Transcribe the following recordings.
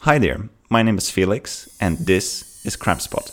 Hi there, my name is Felix, and this is Crime Spot.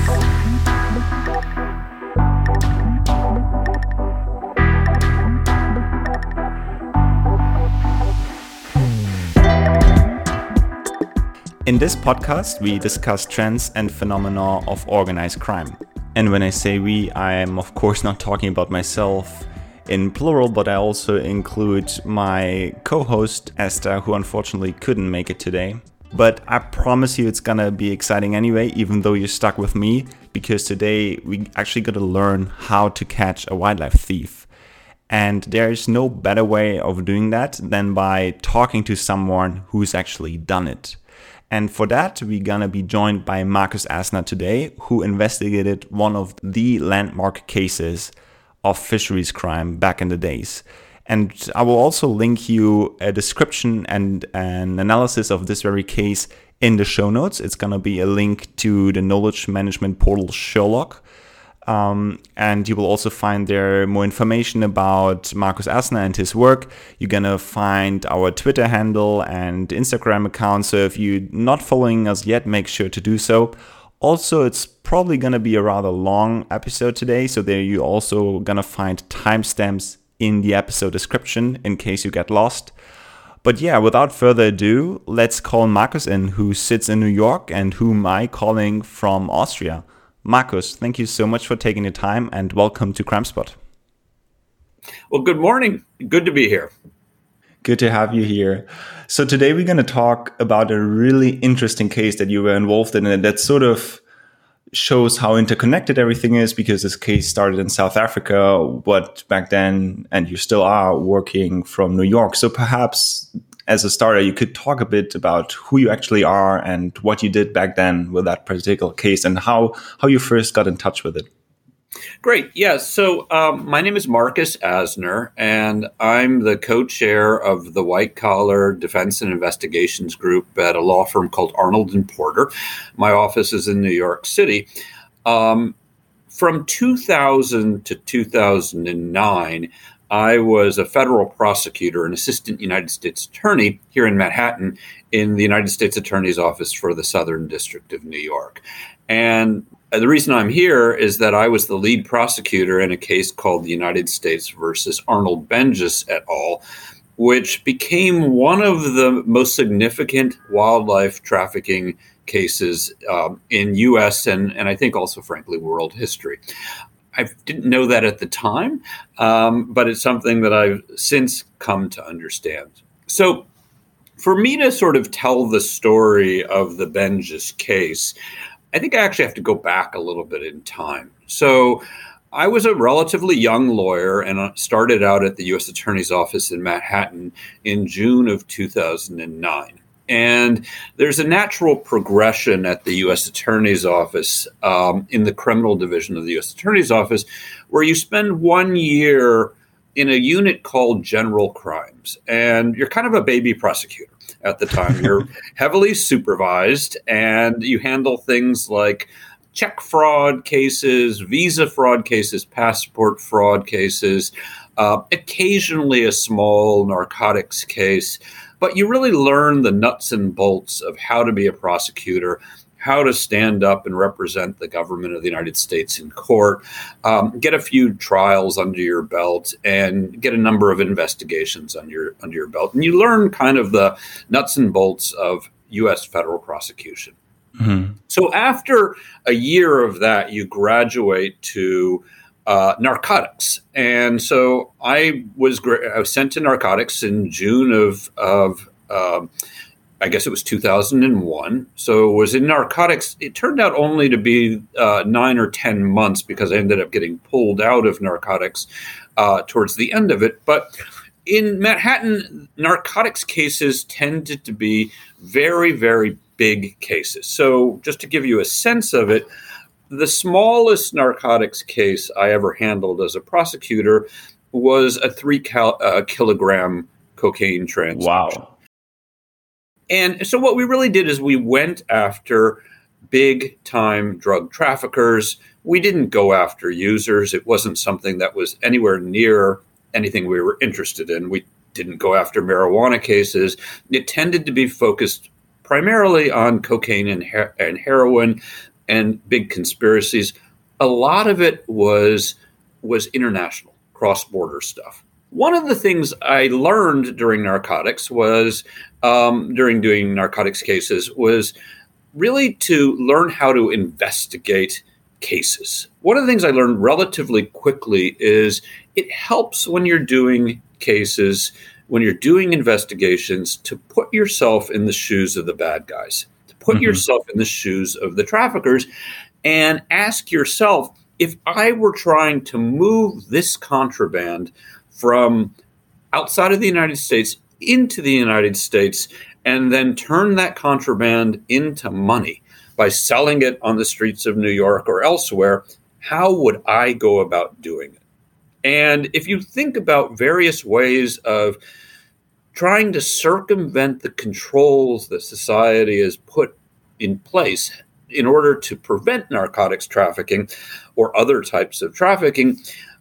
In this podcast, we discuss trends and phenomena of organized crime. And when I say we, I am of course not talking about myself in plural, but I also include my co-host Esther, who unfortunately couldn't make it today. But I promise you it's gonna be exciting anyway, even though you're stuck with me, because today we actually gotta learn how to catch a wildlife thief. And there is no better way of doing that than by talking to someone who's actually done it. And for that, we're gonna be joined by Marcus Asner today, who investigated one of the landmark cases of fisheries crime back in the days. And I will also link you a description and an analysis of this very case in the show notes. It's going to be a link to the knowledge management portal Sherlock. And you will also find there more information about Marcus Asner and his work. You're going to find our Twitter handle and Instagram account. So if you're not following us yet, make sure to do so. Also, it's probably going to be a rather long episode today. So there you're also going to find timestamps in the episode description in case you get lost. But yeah, without further ado, let's call Marcus in, who sits in New York and whom I'm calling from Austria. Marcus, thank you so much for taking the time and welcome to Crime Spot. Well, good morning. Good to be here. Good to have you here. So today we're going to talk about a really interesting case that you were involved in, and that sort of shows how interconnected everything is, because this case started in South Africa, but back then, and you still are, working from New York. So perhaps as a starter, you could talk a bit about who you actually are and what you did back then with that particular case and how you first got in touch with it. Great. Yeah. So my name is Marcus Asner, and I'm the co-chair of the White Collar Defense and Investigations Group at a law firm called Arnold & Porter. My office is in New York City. From 2000 to 2009, I was a federal prosecutor, an assistant United States attorney here in Manhattan in the United States Attorney's Office for the Southern District of New York. And the reason I'm here is that I was the lead prosecutor in a case called the United States versus Arnold Benjus et al., which became one of the most significant wildlife trafficking cases in U.S. and I think also, frankly, world history. I didn't know that at the time, but it's something that I've since come to understand. So for me to sort of tell the story of the Benjus case, I think I actually have to go back a little bit in time. So I was a relatively young lawyer and started out at the U.S. Attorney's Office in Manhattan in June of 2009. And there's a natural progression at the U.S. Attorney's Office in the criminal division of the U.S. Attorney's Office, where you spend 1 year in a unit called General Crimes. And you're kind of a baby prosecutor at the time. You're heavily supervised, and you handle things like check fraud cases, visa fraud cases, passport fraud cases, occasionally a small narcotics case. But you really learn the nuts and bolts of how to be a prosecutor, how to stand up and represent the government of the United States in court, get a few trials under your belt, and get a number of investigations under your belt. And you learn kind of the nuts and bolts of U.S. federal prosecution. Mm-hmm. So after a year of that, you graduate to narcotics. And so I was sent to narcotics in June of I guess it was 2001. So it was in narcotics. It turned out only to be 9 or 10 months because I ended up getting pulled out of narcotics towards the end of it. But in Manhattan, narcotics cases tended to be very, very big cases. So just to give you a sense of it, the smallest narcotics case I ever handled as a prosecutor was a 3 kilogram cocaine transaction. Wow. And so what we really did is we went after big time drug traffickers. We didn't go after users. It wasn't something that was anywhere near anything we were interested in. We didn't go after marijuana cases. It tended to be focused primarily on cocaine and heroin and big conspiracies. A lot of it was international, cross-border stuff. One of the things I learned during narcotics was, during doing narcotics cases, was really to learn how to investigate cases. One of the things I learned relatively quickly is it helps when you're doing cases, when you're doing investigations, to put yourself in the shoes of the bad guys, to put yourself in the shoes of the traffickers, and ask yourself, if I were trying to move this contraband from outside of the United States into the United States and then turn that contraband into money by selling it on the streets of New York or elsewhere, how would I go about doing it? And if you think about various ways of trying to circumvent the controls that society has put in place in order to prevent narcotics trafficking or other types of trafficking,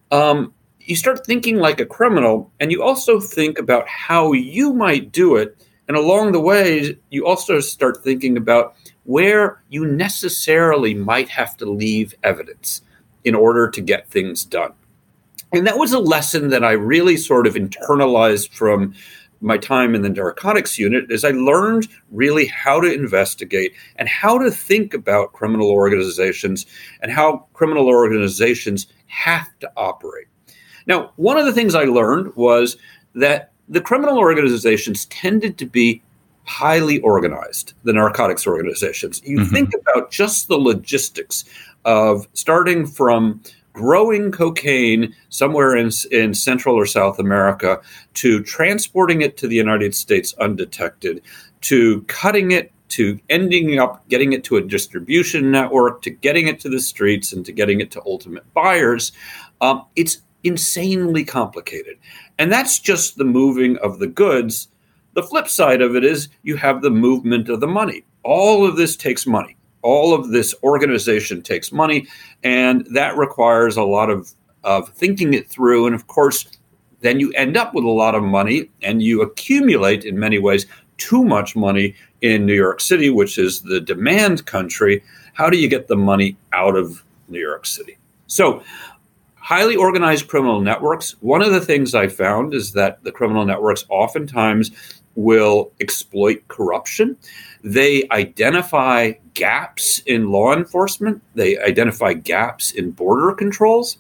you start thinking like a criminal, and you also think about how you might do it. And along the way, you also start thinking about where you necessarily might have to leave evidence in order to get things done. And that was a lesson that I really sort of internalized from my time in the narcotics unit, is I learned really how to investigate and how to think about criminal organizations and how criminal organizations have to operate. Now, one of the things I learned was that the criminal organizations tended to be highly organized, the narcotics organizations. You think about just the logistics of starting from growing cocaine somewhere in Central or South America, to transporting it to the United States undetected, to cutting it, to ending up getting it to a distribution network, to getting it to the streets, and to getting it to ultimate buyers. It's insanely complicated. And that's just the moving of the goods. The flip side of it is you have the movement of the money. All of this takes money. All of this organization takes money, and that requires a lot of thinking it through. And of course, then you end up with a lot of money, and you accumulate, in many ways, too much money in New York City, which is the demand country. How do you get the money out of New York City? So, highly organized criminal networks. One of the things I found is that the criminal networks oftentimes will exploit corruption. They identify gaps in law enforcement. They identify gaps in border controls.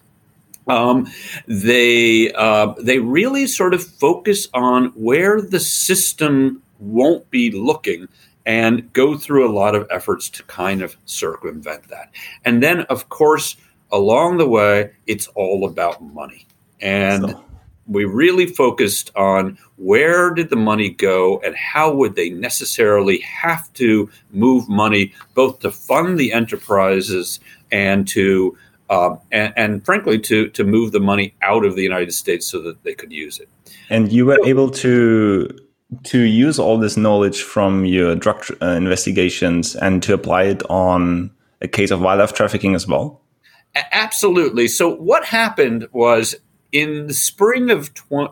They really sort of focus on where the system won't be looking and go through a lot of efforts to kind of circumvent that. And then, of course, along the way, it's all about money. And we really focused on where did the money go and how would they necessarily have to move money, both to fund the enterprises and to and frankly to move the money out of the United States so that they could use it. And you were able to use all this knowledge from your drug investigations and to apply it on a case of wildlife trafficking as well? Absolutely. So what happened was, in the spring of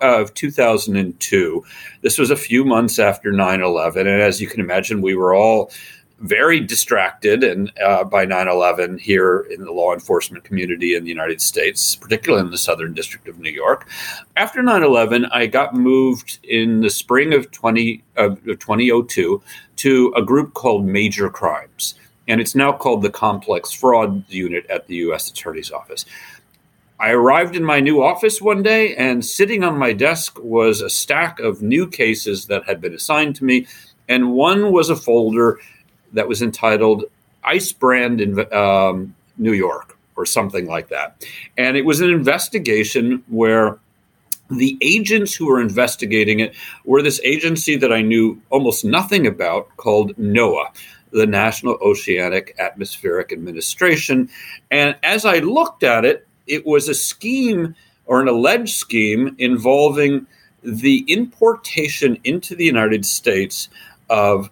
2002, this was a few months after 9/11, and as you can imagine, we were all very distracted and by 9/11 here in the law enforcement community in the United States, particularly in the Southern District of New York. After 9/11, I got moved in the spring of 2002 to a group called Major Crimes, and it's now called the Complex Fraud Unit at the U.S. Attorney's Office. I arrived in my new office one day, and sitting on my desk was a stack of new cases that had been assigned to me, and one was a folder that was entitled Ice Brand in New York, or something like that. And it was an investigation where the agents who were investigating it were this agency that I knew almost nothing about called NOAA, the National Oceanic Atmospheric Administration. And as I looked at it, it was a scheme, or an alleged scheme, involving the importation into the United States of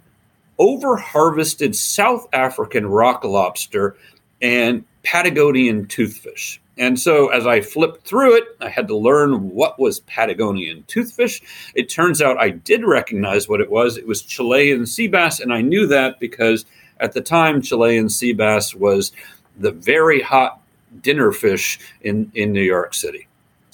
over-harvested South African rock lobster and Patagonian toothfish. And so as I flipped through it, I had to learn what was Patagonian toothfish. It turns out I did recognize what it was. It was Chilean sea bass, and I knew that because at the time, Chilean sea bass was the very hot dinner fish in New York City.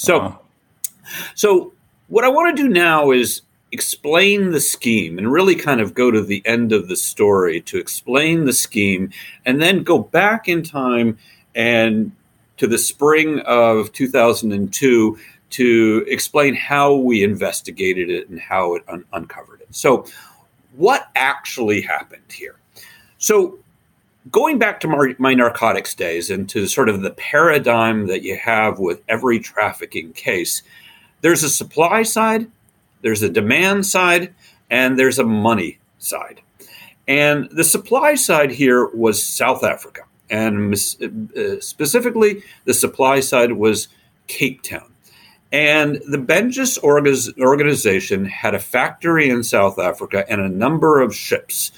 So what I want to do now is explain the scheme and really kind of go to the end of the story to explain the scheme, and then go back in time and to the spring of 2002 to explain how we investigated it and how it uncovered it. So what actually happened here? So going back to my narcotics days and to sort of the paradigm that you have with every trafficking case, there's a supply side, there's a demand side, and there's a money side. And the supply side here was South Africa. And specifically, the supply side was Cape Town. And the Bendjes organization had a factory in South Africa and a number of ships.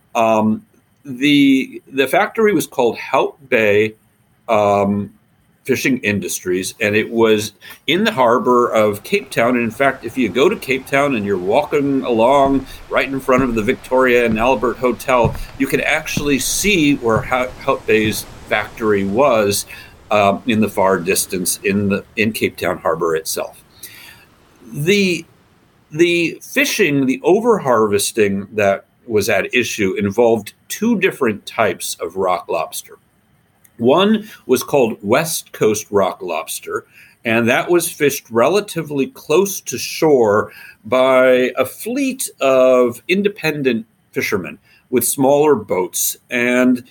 The factory was called Hout Bay Fishing Industries, and it was in the harbor of Cape Town. And in fact, if you go to Cape Town and you're walking along right in front of the Victoria and Albert Hotel, you can actually see where Hout Bay's factory was in the far distance in Cape Town harbor itself. The fishing, the over-harvesting that was at issue involved two different types of rock lobster. One was called West Coast rock lobster, and that was fished relatively close to shore by a fleet of independent fishermen with smaller boats. And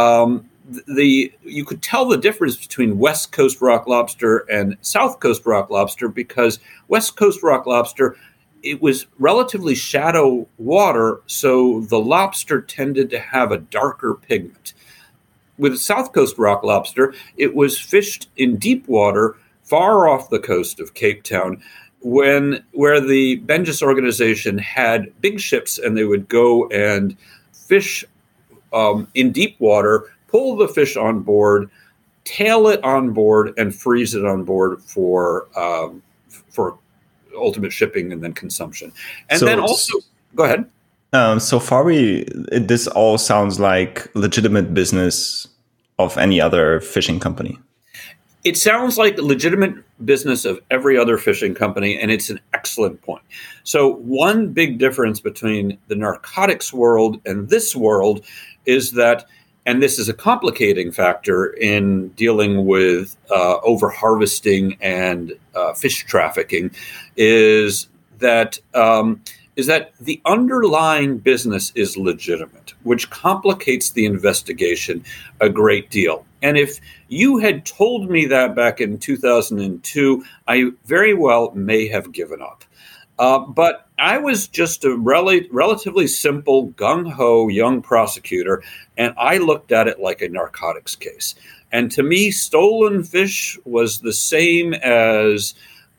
you could tell the difference between West Coast rock lobster and South Coast rock lobster because West Coast rock lobster, it was relatively shallow water, so the lobster tended to have a darker pigment. With South Coast rock lobster, it was fished in deep water far off the coast of Cape Town, where the Bendjes organization had big ships, and they would go and fish in deep water, pull the fish on board, tail it on board, and freeze it on board for ultimate shipping and then consumption. And then also, go ahead. So far, this all sounds like legitimate business of any other fishing company. It sounds like the legitimate business of every other fishing company, and it's an excellent point. So one big difference between the narcotics world and this world is that, and this is a complicating factor in dealing with over-harvesting and fish trafficking, is that the underlying business is legitimate, which complicates the investigation a great deal. And if you had told me that back in 2002, I very well may have given up. But I was just a relatively simple, gung-ho young prosecutor, and I looked at it like a narcotics case. And to me, stolen fish was the same as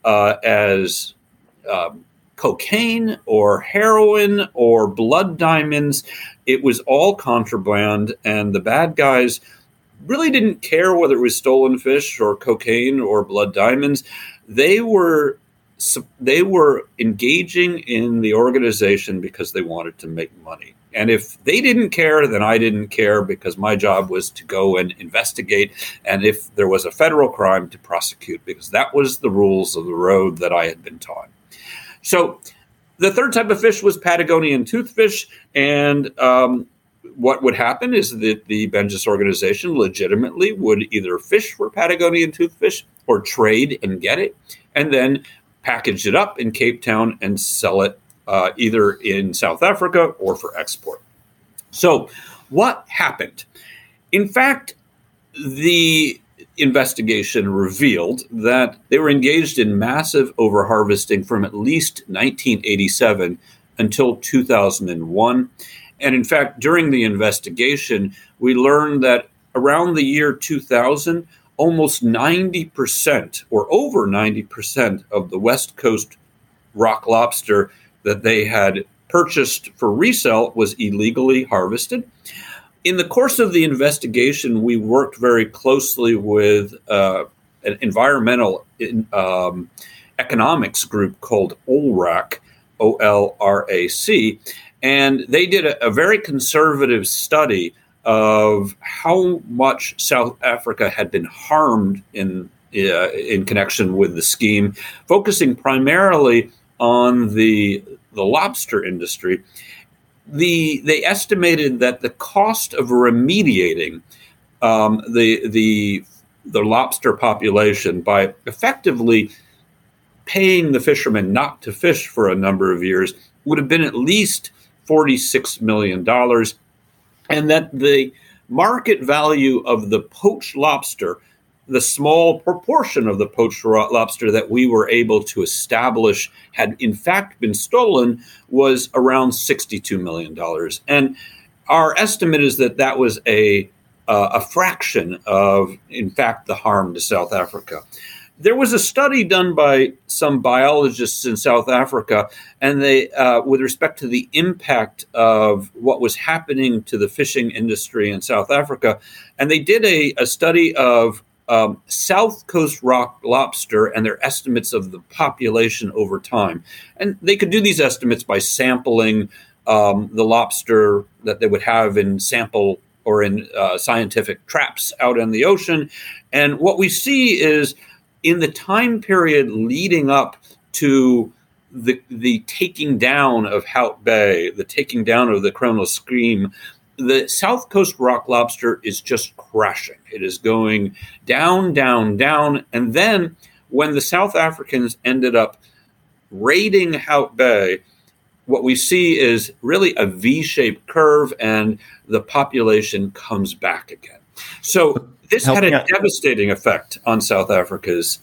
cocaine or heroin or blood diamonds. It was all contraband, and the bad guys really didn't care whether it was stolen fish or cocaine or blood diamonds. They were engaging in the organization because they wanted to make money. And if they didn't care, then I didn't care, because my job was to go and investigate, and if there was a federal crime, to prosecute, because that was the rules of the road that I had been taught. So the third type of fish was Patagonian toothfish, and what would happen is that the Bendjes organization legitimately would either fish for Patagonian toothfish or trade and get it, and then package it up in Cape Town and sell it either in South Africa or for export. So what happened? In fact, the investigation revealed that they were engaged in massive overharvesting from at least 1987 until 2001. And in fact, during the investigation, we learned that around the year 2000, almost 90% or over 90% of the West Coast rock lobster that they had purchased for resale was illegally harvested. In the course of the investigation, we worked very closely with an environmental economics group called OLRAC, OLRAC, and they did a very conservative study of how much South Africa had been harmed in connection with the scheme, focusing primarily on the lobster industry. They estimated that the cost of remediating the lobster population by effectively paying the fishermen not to fish for a number of years would have been at least $46 million, and that the market value of the poached lobster, the small proportion of the poached lobster that we were able to establish had in fact been stolen, was around $62 million. And our estimate is that that was a fraction of, in fact, the harm to South Africa. There was a study done by some biologists in South Africa, and they, with respect to the impact of what was happening to the fishing industry in South Africa, and they did a study of South Coast rock lobster and their estimates of the population over time. And they could do these estimates by sampling the lobster that they would have in sample or in scientific traps out in the ocean. And what we see is, in the time period leading up to the taking down of Hout Bay, the taking down of the criminal scheme, the South Coast rock lobster is just crashing. It is going down, down, down. And then when the South Africans ended up raiding Hout Bay, what we see is really a V-shaped curve, and the population comes back again. So this had a devastating effect on South Africa's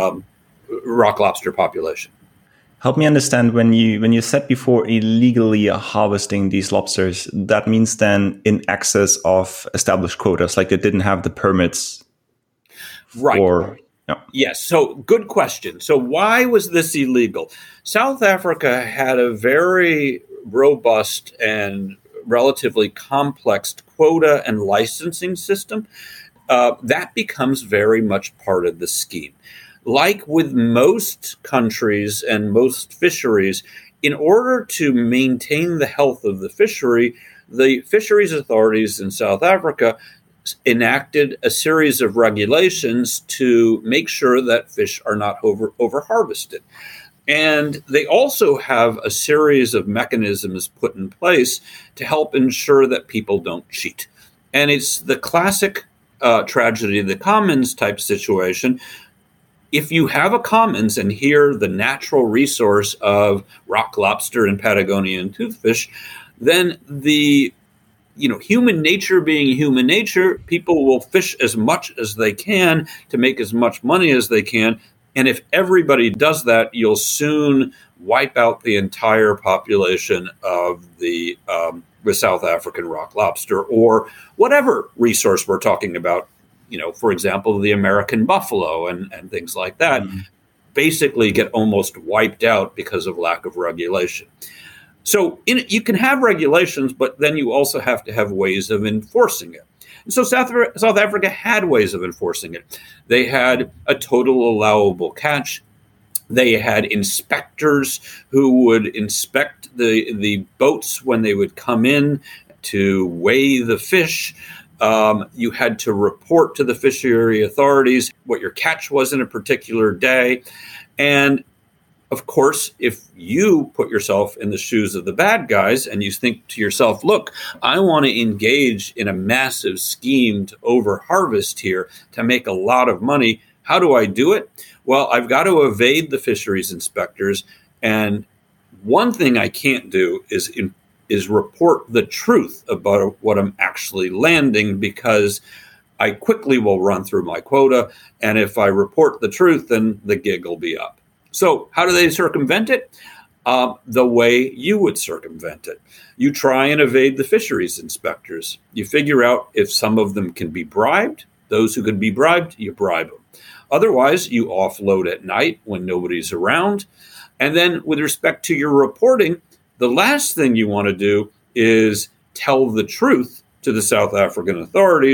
rock lobster population. Help me understand, when you said before illegally harvesting these lobsters, that means then in excess of established quotas, like they didn't have the permits. Right. Yes. So good question. So why was this illegal? South Africa had a very robust and relatively complex quota and licensing system. That becomes very much part of the scheme. Like with most countries and most fisheries, in order to maintain the health of the fishery, the fisheries authorities in South Africa enacted a series of regulations to make sure that fish are not over harvested. And they also have a series of mechanisms put in place to help ensure that people don't cheat. And it's the classic tragedy of the commons type situation. If you have a commons and here the natural resource of rock lobster and Patagonian toothfish, then human nature being human nature, people will fish as much as they can to make as much money as they can. And if everybody does that, you'll soon wipe out the entire population of the South African rock lobster, or whatever resource we're talking about. For example, the American buffalo and things like that, basically get almost wiped out because of lack of regulation. So you can have regulations, but then you also have to have ways of enforcing it. And so South Africa had ways of enforcing it. They had a total allowable catch. They had inspectors who would inspect the boats when they would come in to weigh the fish. You had to report to the fishery authorities what your catch was in a particular day. And of course, if you put yourself in the shoes of the bad guys and you think to yourself, look, I want to engage in a massive scheme to over-harvest here to make a lot of money, how do I do it? Well, I've got to evade the fisheries inspectors. And one thing I can't do is report the truth about what I'm actually landing, because I quickly will run through my quota. And if I report the truth, then the gig will be up. So how do they circumvent it? The way you would circumvent it. You try and evade the fisheries inspectors. You figure out if some of them can be bribed. Those who can be bribed, you bribe them. Otherwise, you offload at night when nobody's around. And then with respect to your reporting, the last thing you want to do is tell the truth to the South African authorities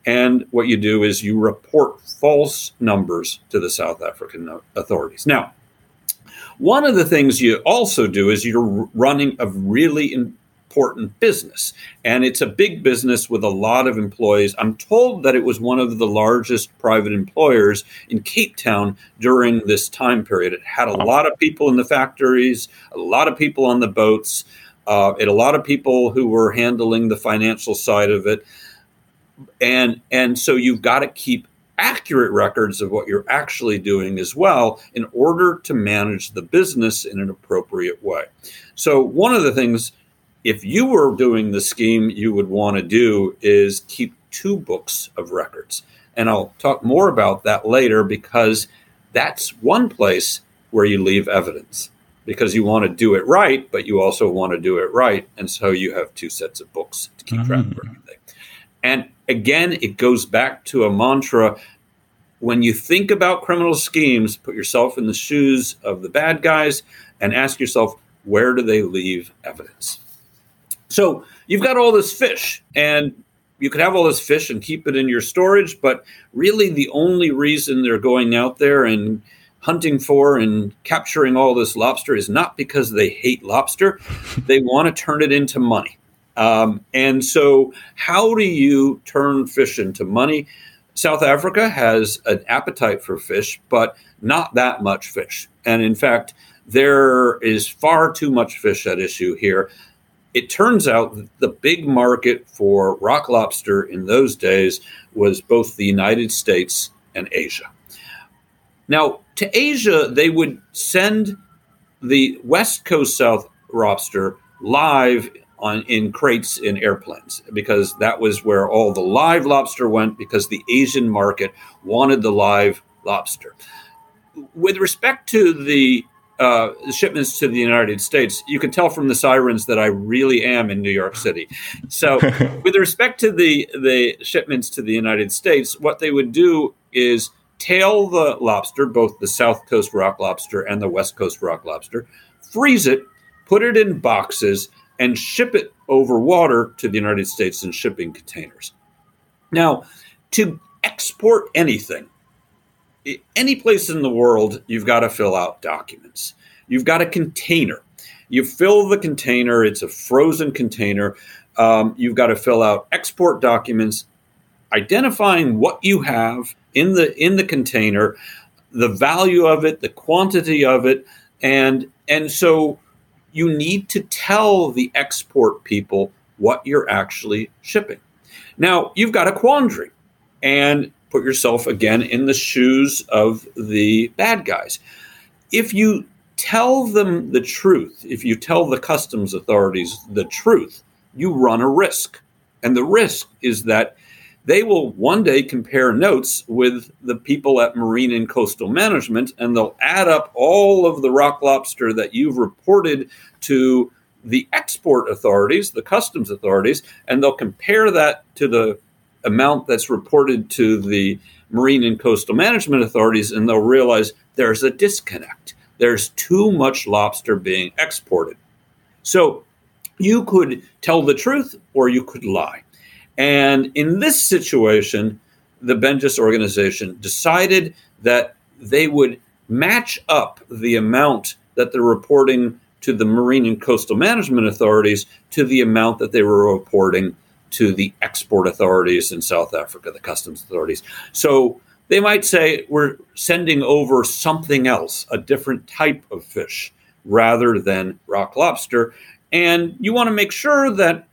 And what you do is you report false numbers to the South African authorities. Now, one of the things you also do is you're running a really important business, and it's a big business with a lot of employees. I'm told that it was one of the largest private employers in Cape Town during this time period. It had a lot of people in the factories, a lot of people on the boats, and a lot of people who were handling the financial side of it. And so you've got to keep accurate records of what you're actually doing as well in order to manage the business in an appropriate way. So one of the things, if you were doing the scheme, you would want to do is keep 2 books of records. And I'll talk more about that later, because that's one place where you leave evidence, because you want to do it right, but you also want to do it right. And so you have 2 sets of books to keep track of everything. And again, it goes back to a mantra. When you think about criminal schemes, put yourself in the shoes of the bad guys and ask yourself, where do they leave evidence? So you've got all this fish, and you could have all this fish and keep it in your storage, but really the only reason they're going out there and hunting for and capturing all this lobster is not because they hate lobster. They want to turn it into money. And so how do you turn fish into money? South Africa has an appetite for fish, but not that much fish. And in fact, there is far too much fish at issue here. It turns out that the big market for rock lobster in those days was both the United States and Asia. Now, to Asia, they would send the West Coast South lobster live in crates in airplanes, because that was where all the live lobster went, because the Asian market wanted the live lobster. With respect to the shipments to the United States, you can tell from the sirens that I really am in New York City. So with respect to the shipments to the United States, what they would do is tail the lobster, both the South Coast rock lobster and the West Coast rock lobster, freeze it, put it in boxes, and ship it over water to the United States in shipping containers. Now, to export anything, any place in the world, you've got to fill out documents. You've got a container. You fill the container. It's a frozen container. You've got to fill out export documents, identifying what you have in the container, the value of it, the quantity of it, and so you need to tell the export people what you're actually shipping. Now, you've got a quandary, and put yourself again in the shoes of the bad guys. If you tell them the truth, if you tell the customs authorities the truth, you run a risk. And the risk is that they will one day compare notes with the people at Marine and Coastal Management, and they'll add up all of the rock lobster that you've reported to the export authorities, the customs authorities, and they'll compare that to the amount that's reported to the Marine and Coastal Management authorities, and they'll realize there's a disconnect. There's too much lobster being exported. So you could tell the truth or you could lie. And in this situation, the Bendjes organization decided that they would match up the amount that they're reporting to the Marine and Coastal Management authorities to the amount that they were reporting to the export authorities in South Africa, the customs authorities. So they might say, we're sending over something else, a different type of fish, rather than rock lobster. And you want to make sure that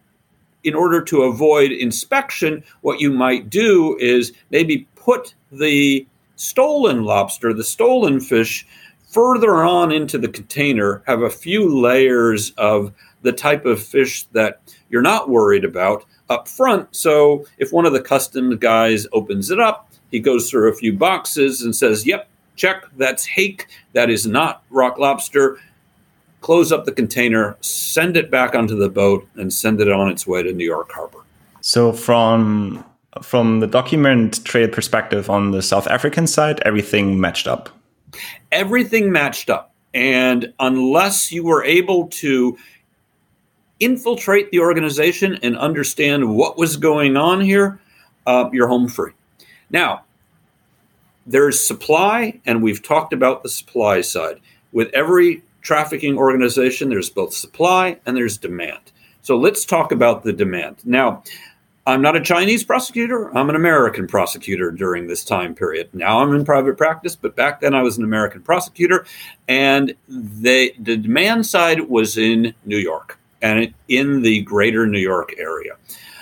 in order to avoid inspection, what you might do is maybe put the stolen lobster, the stolen fish, further on into the container, have a few layers of the type of fish that you're not worried about up front. So if one of the customs guys opens it up, he goes through a few boxes and says, yep, check, that's hake, that is not rock lobster. Close up the container, send it back onto the boat, and send it on its way to New York Harbor. So from the document trade perspective on the South African side, everything matched up. Everything matched up. And unless you were able to infiltrate the organization and understand what was going on here, you're home free. Now, there's supply, and we've talked about the supply side. With every trafficking organization, there's both supply and there's demand. So let's talk about the demand. Now, I'm not a Chinese prosecutor. I'm an American prosecutor during this time period. Now I'm in private practice, but back then I was an American prosecutor. And the demand side was in New York and in the greater New York area.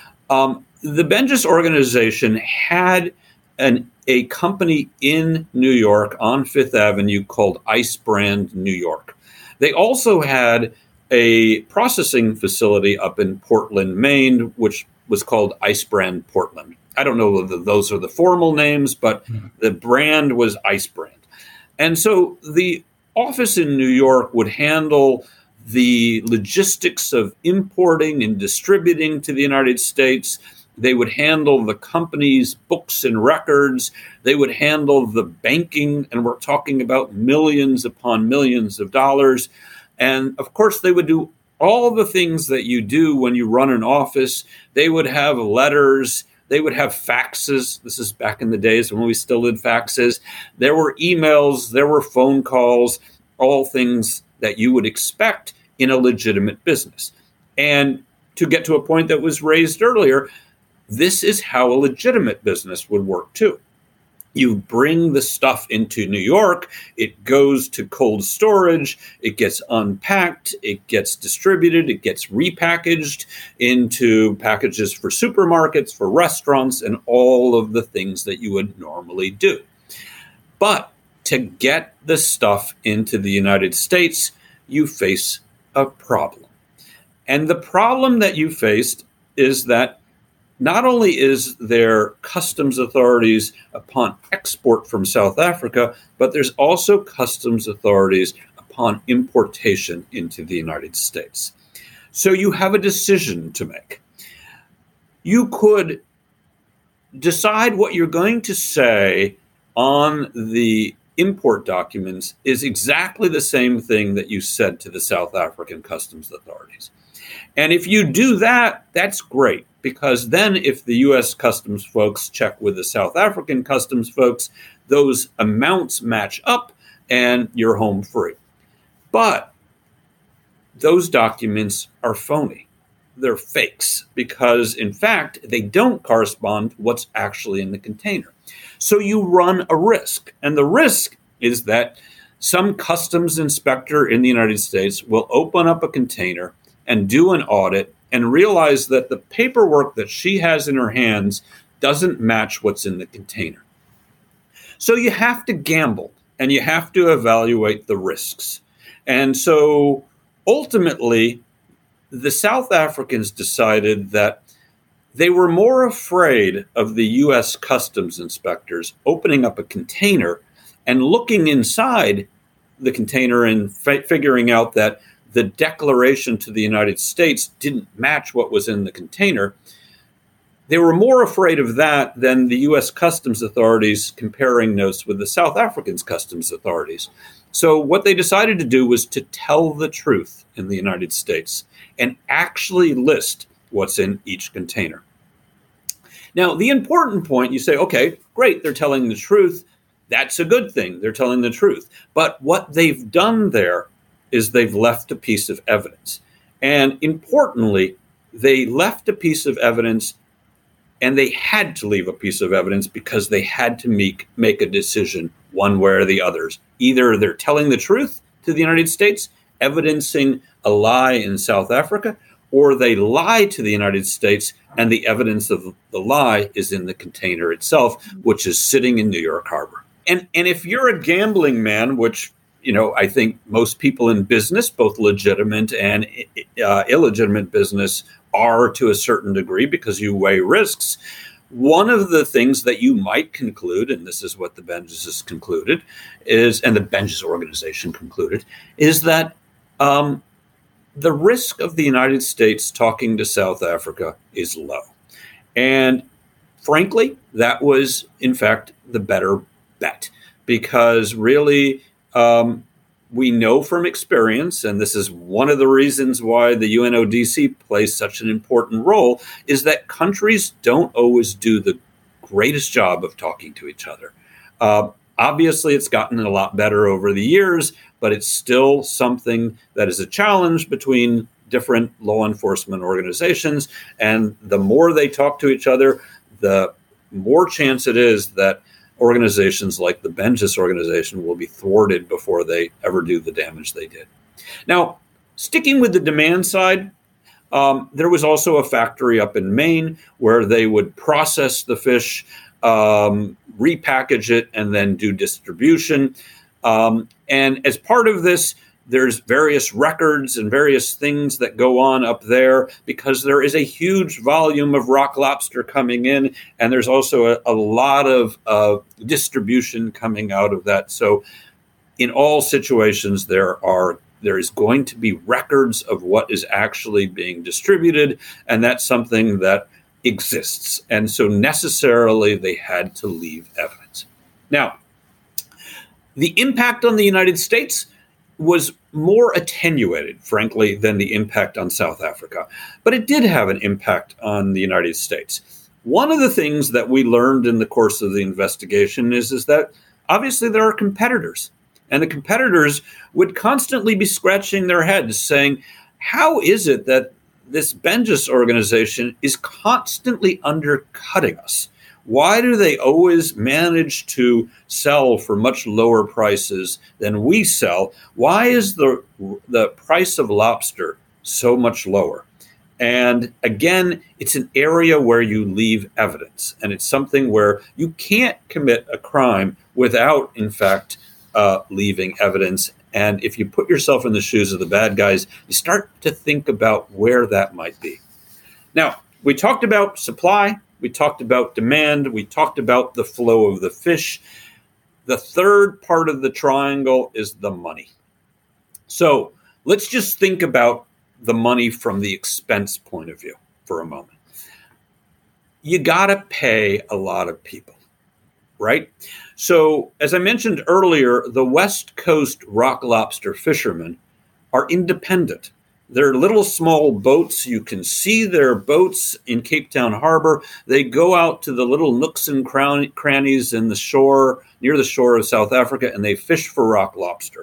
The Bendjes organization had a company in New York on Fifth Avenue called Ice Brand New York. They also had a processing facility up in Portland, Maine, which was called Ice Brand Portland. I don't know whether those are the formal names, but the brand was Ice Brand. And so the office in New York would handle the logistics of importing and distributing to the United States. They would handle the company's books and records. They would handle the banking, and we're talking about millions upon millions of dollars. And of course, they would do all the things that you do when you run an office. They would have letters. They would have faxes. This is back in the days when we still did faxes. There were emails. There were phone calls, all things that you would expect in a legitimate business. And to get to a point that was raised earlier, this is how a legitimate business would work too. You bring the stuff into New York, it goes to cold storage, it gets unpacked, it gets distributed, it gets repackaged into packages for supermarkets, for restaurants, and all of the things that you would normally do. But to get the stuff into the United States, you face a problem. And the problem that you faced is that not only is there customs authorities upon export from South Africa, but there's also customs authorities upon importation into the United States. So you have a decision to make. You could decide what you're going to say on the import documents is exactly the same thing that you said to the South African customs authorities. And if you do that, that's great, because then if the U.S. customs folks check with the South African customs folks, those amounts match up and you're home free. But those documents are phony. They're fakes because, in fact, they don't correspond to what's actually in the container. So you run a risk. And the risk is that some customs inspector in the United States will open up a container and do an audit and realize that the paperwork that she has in her hands doesn't match what's in the container. So you have to gamble and you have to evaluate the risks. And so ultimately, the South Africans decided that they were more afraid of the U.S. customs inspectors opening up a container and looking inside the container and figuring out that the declaration to the United States didn't match what was in the container. They were more afraid of that than the U.S. customs authorities comparing notes with the South African customs authorities. So what they decided to do was to tell the truth in the United States and actually list what's in each container. Now, the important point, you say, okay, great, they're telling the truth. That's a good thing. They're telling the truth. But what they've done there is they've left a piece of evidence. And importantly, they left a piece of evidence, and they had to leave a piece of evidence because they had to make a decision one way or the others. Either they're telling the truth to the United States, evidencing a lie in South Africa, or they lie to the United States, and the evidence of the lie is in the container itself, which is sitting in New York Harbor. And if you're a gambling man, which I think most people in business, both legitimate and illegitimate business, are to a certain degree because you weigh risks. One of the things that you might conclude, and this is what the Bendjes concluded, and the Bendjes organization concluded, is that the risk of the United States talking to South Africa is low. And frankly, that was, in fact, the better bet, because really, we know from experience, and this is one of the reasons why the UNODC plays such an important role, is that countries don't always do the greatest job of talking to each other. Obviously, it's gotten a lot better over the years, but it's still something that is a challenge between different law enforcement organizations. And the more they talk to each other, the more chance it is that organizations like the Bengis organization will be thwarted before they ever do the damage they did. Now, sticking with the demand side, there was also a factory up in Maine where they would process the fish, repackage it, and then do distribution. And as part of this, there's various records and various things that go on up there because there is a huge volume of rock lobster coming in, and there's also a lot of distribution coming out of that. So in all situations, there is going to be records of what is actually being distributed, and that's something that exists. And so necessarily they had to leave evidence. Now, the impact on the United States was more attenuated, frankly, than the impact on South Africa. But it did have an impact on the United States. One of the things that we learned in the course of the investigation is that obviously there are competitors. And the competitors would constantly be scratching their heads saying, how is it that this Bengis organization is constantly undercutting us? Why do they always manage to sell for much lower prices than we sell? Why is the price of lobster so much lower? And again, it's an area where you leave evidence, and it's something where you can't commit a crime without, in fact, leaving evidence. And if you put yourself in the shoes of the bad guys, you start to think about where that might be. Now, we talked about supply. We talked about demand. We talked about the flow of the fish. The third part of the triangle is the money. So let's just think about the money from the expense point of view for a moment. You got to pay a lot of people, right? So as I mentioned earlier, the West Coast rock lobster fishermen are independent. They're little small boats. You can see their boats in Cape Town Harbor. They go out to the little nooks and crannies in the shore, near the shore of South Africa, and they fish for rock lobster.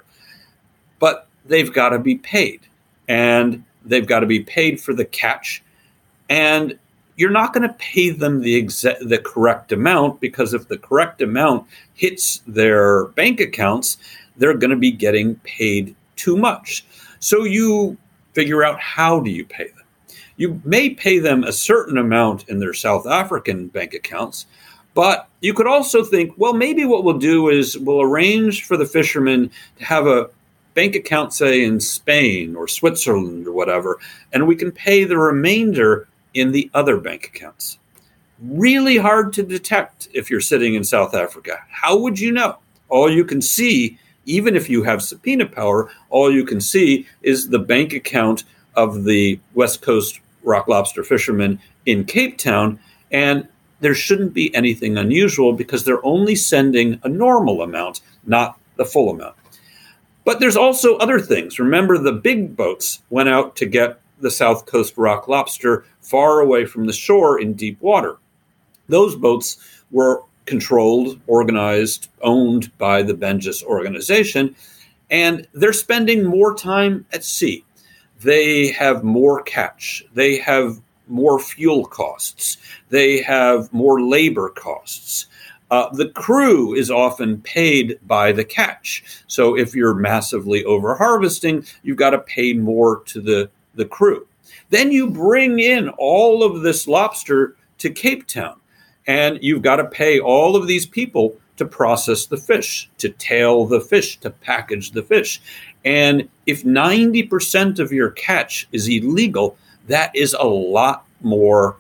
But they've got to be paid, and they've got to be paid for the catch. And you're not going to pay them the correct amount, because if the correct amount hits their bank accounts, they're going to be getting paid too much. So you figure out, how do you pay them? You may pay them a certain amount in their South African bank accounts, but you could also think, well, maybe what we'll do is we'll arrange for the fishermen to have a bank account, say, in Spain or Switzerland or whatever, and we can pay the remainder in the other bank accounts. Really hard to detect if you're sitting in South Africa. How would you know? All you can see, even if you have subpoena power, all you can see is the bank account of the West Coast rock lobster fishermen in Cape Town, and there shouldn't be anything unusual because they're only sending a normal amount, not the full amount. But there's also other things. Remember, the big boats went out to get the South Coast rock lobster far away from the shore in deep water. Those boats were controlled, organized, owned by the Bengis organization, and they're spending more time at sea. They have more catch. They have more fuel costs. They have more labor costs. The crew is often paid by the catch. So if you're massively over-harvesting, you've got to pay more to the crew. Then you bring in all of this lobster to Cape Town, and you've got to pay all of these people to process the fish, to tail the fish, to package the fish. And if 90% of your catch is illegal, that is a lot more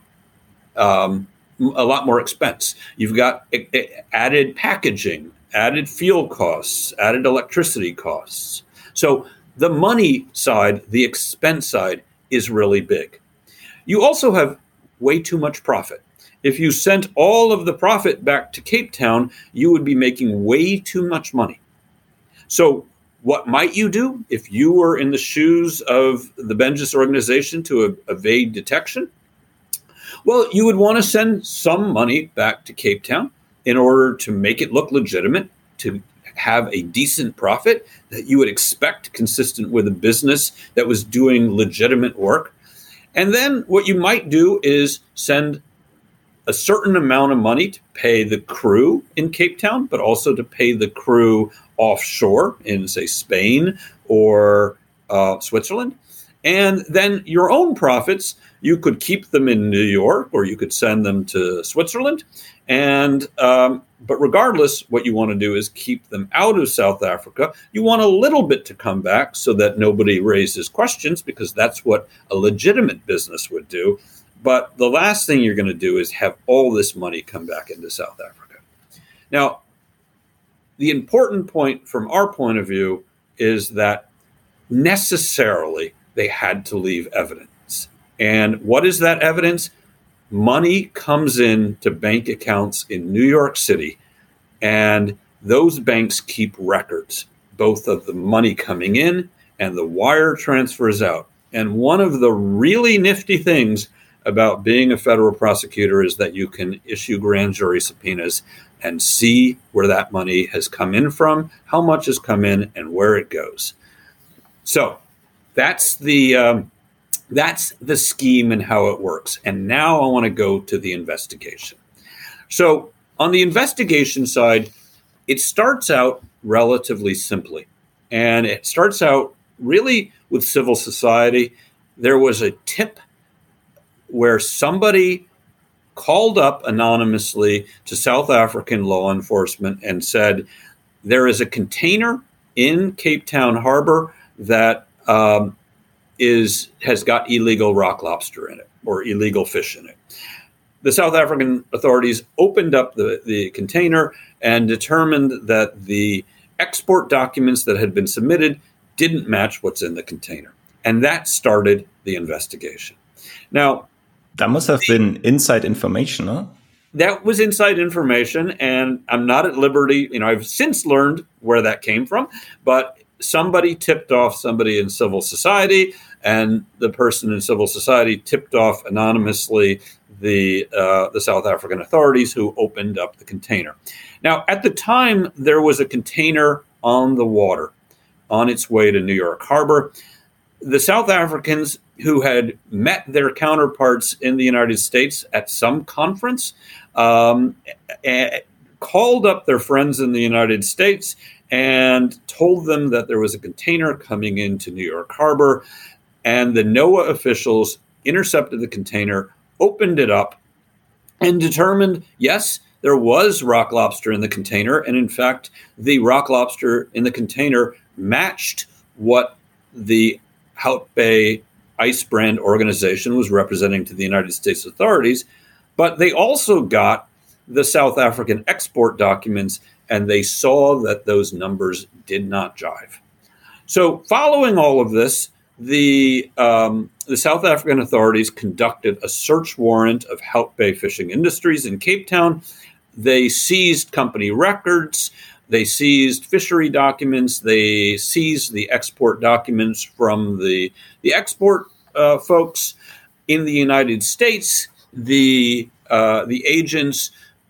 expense. You've got added packaging, added fuel costs, added electricity costs. So the money side, the expense side, is really big. You also have way too much profit. If you sent all of the profit back to Cape Town, you would be making way too much money. So what might you do if you were in the shoes of the Bengis organization to evade detection? Well, you would want to send some money back to Cape Town in order to make it look legitimate, to have a decent profit that you would expect consistent with a business that was doing legitimate work. And then what you might do is send a certain amount of money to pay the crew in Cape Town, but also to pay the crew offshore in, say, Spain or Switzerland. And then your own profits, you could keep them in New York or you could send them to Switzerland. And but regardless, what you want to do is keep them out of South Africa. You want a little bit to come back so that nobody raises questions, because that's what a legitimate business would do. But the last thing you're going to do is have all this money come back into South Africa. Now, the important point from our point of view is that necessarily they had to leave evidence. And what is that evidence? Money comes in to bank accounts in New York City, and those banks keep records, both of the money coming in and the wire transfers out. And one of the really nifty things about being a federal prosecutor is that you can issue grand jury subpoenas and see where that money has come in from, how much has come in, and where it goes. So that's the scheme and how it works. And now I want to go to the investigation. So on the investigation side, it starts out relatively simply. And it starts out really with civil society. There was a tip where somebody called up anonymously to South African law enforcement and said, there is a container in Cape Town Harbor that has got illegal rock lobster in it or illegal fish in it. The South African authorities opened up the container and determined that the export documents that had been submitted didn't match what's in the container. And that started the investigation. Now, that must have been inside information, huh? That was inside information, and I'm not at liberty. I've since learned where that came from, but somebody tipped off somebody in civil society, and the person in civil society tipped off anonymously the South African authorities, who opened up the container. Now, at the time, there was a container on the water on its way to New York Harbor. The South Africans, who had met their counterparts in the United States at some conference, called up their friends in the United States and told them that there was a container coming into New York Harbor. And the NOAA officials intercepted the container, opened it up, and determined, yes, there was rock lobster in the container. And in fact, the rock lobster in the container matched what the Hout Bay Ice Brand organization was representing to the United States authorities. But they also got the South African export documents, and they saw that those numbers did not jive. So following all of this, the South African authorities conducted a search warrant of Hout Bay Fishing Industries in Cape Town. They seized company records. They seized fishery documents. They seized the export documents from the export folks in the United States. The agents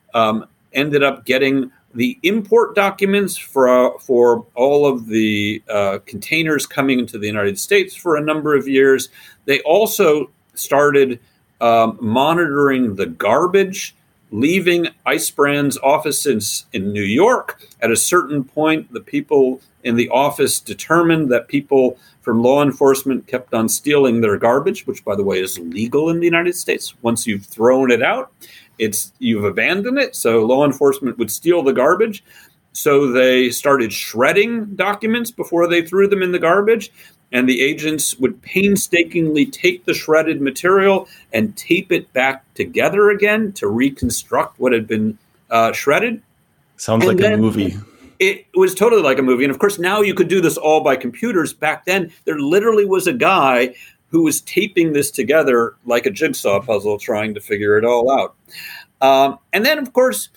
ended up getting the import documents for all of the containers coming into the United States for a number of years. They also started monitoring the garbage leaving Ice Brand's office in New York. At a certain point, the people in the office determined that people from law enforcement kept on stealing their garbage, which, by the way, is legal in the United States. Once you've thrown it out, you've abandoned it. So law enforcement would steal the garbage. So they started shredding documents before they threw them in the garbage. And the agents would painstakingly take the shredded material and tape it back together again to reconstruct what had been shredded. Sounds like a movie. It was totally like a movie. And of course, now you could do this all by computers. Back then, there literally was a guy who was taping this together like a jigsaw puzzle, trying to figure it all out. And then, of course,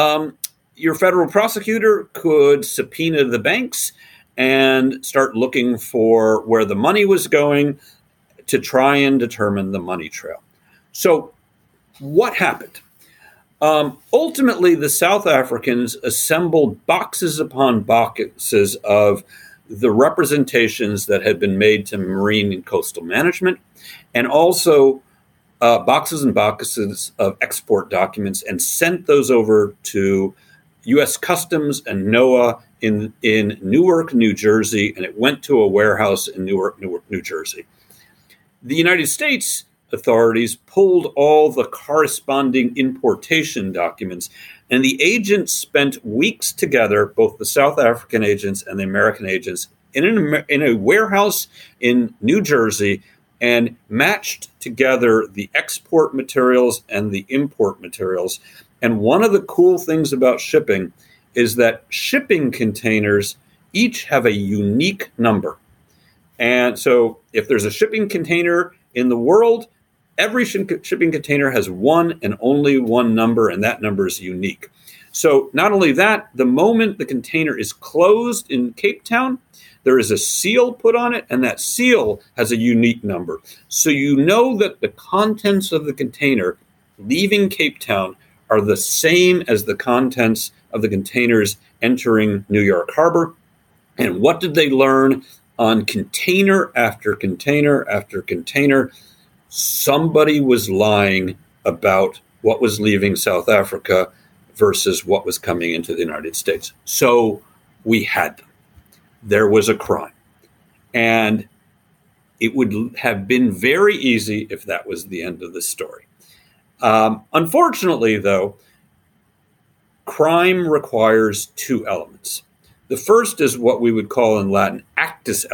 your federal prosecutor could subpoena the banks and start looking for where the money was going to try and determine the money trail. So what happened? Ultimately, the South Africans assembled boxes upon boxes of the representations that had been made to marine and coastal management, and also boxes and boxes of export documents, and sent those over to U.S. Customs and NOAA in Newark, New Jersey, and it went to a warehouse in Newark, New Jersey. The United States authorities pulled all the corresponding importation documents, and the agents spent weeks together, both the South African agents and the American agents, in a warehouse in New Jersey, and matched together the export materials and the import materials. And one of the cool things about shipping is that shipping containers each have a unique number. And so if there's a shipping container in the world, every shipping container has one and only one number, and that number is unique. So not only that, the moment the container is closed in Cape Town, there is a seal put on it, and that seal has a unique number. So you know that the contents of the container leaving Cape Town are the same as the contents of the containers entering New York Harbor. And what did they learn on container after container after container? Somebody was lying about what was leaving South Africa versus what was coming into the United States. So we had them. There was a crime. And it would have been very easy if that was the end of the story. Unfortunately, though, crime requires two elements. The first is what we would call in Latin actus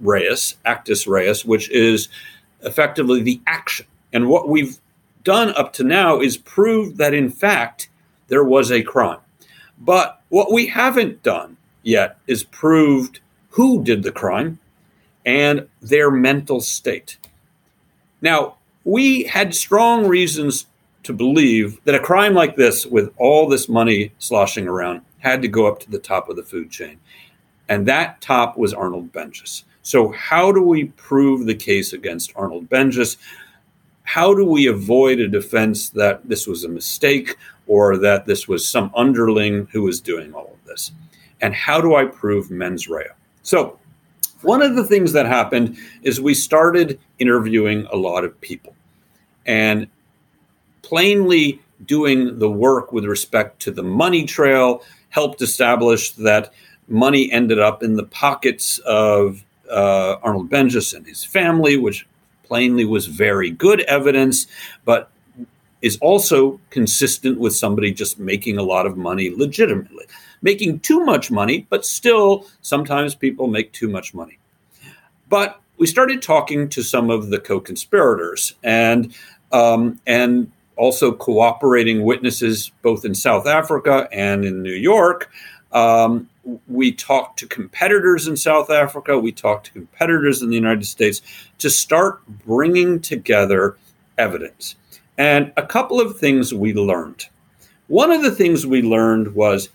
reus, which is effectively the action. And what we've done up to now is prove that, in fact, there was a crime. But what we haven't done yet is proved who did the crime and their mental state. Now, we had strong reasons to believe that a crime like this, with all this money sloshing around, had to go up to the top of the food chain. And that top was Arnold Benjes. So how do we prove the case against Arnold Benjes? How do we avoid a defense that this was a mistake or that this was some underling who was doing all of this? And how do I prove mens rea? So one of the things that happened is we started interviewing a lot of people and plainly doing the work with respect to the money trail helped establish that money ended up in the pockets of Arnold Benjes and his family, which plainly was very good evidence, but is also consistent with somebody just making a lot of money legitimately. Making too much money, but still sometimes people make too much money. But we started talking to some of the co-conspirators and also cooperating witnesses both in South Africa and in New York. We talked to competitors in South Africa. We talked to competitors in the United States to start bringing together evidence. And a couple of things we learned. One of the things we learned was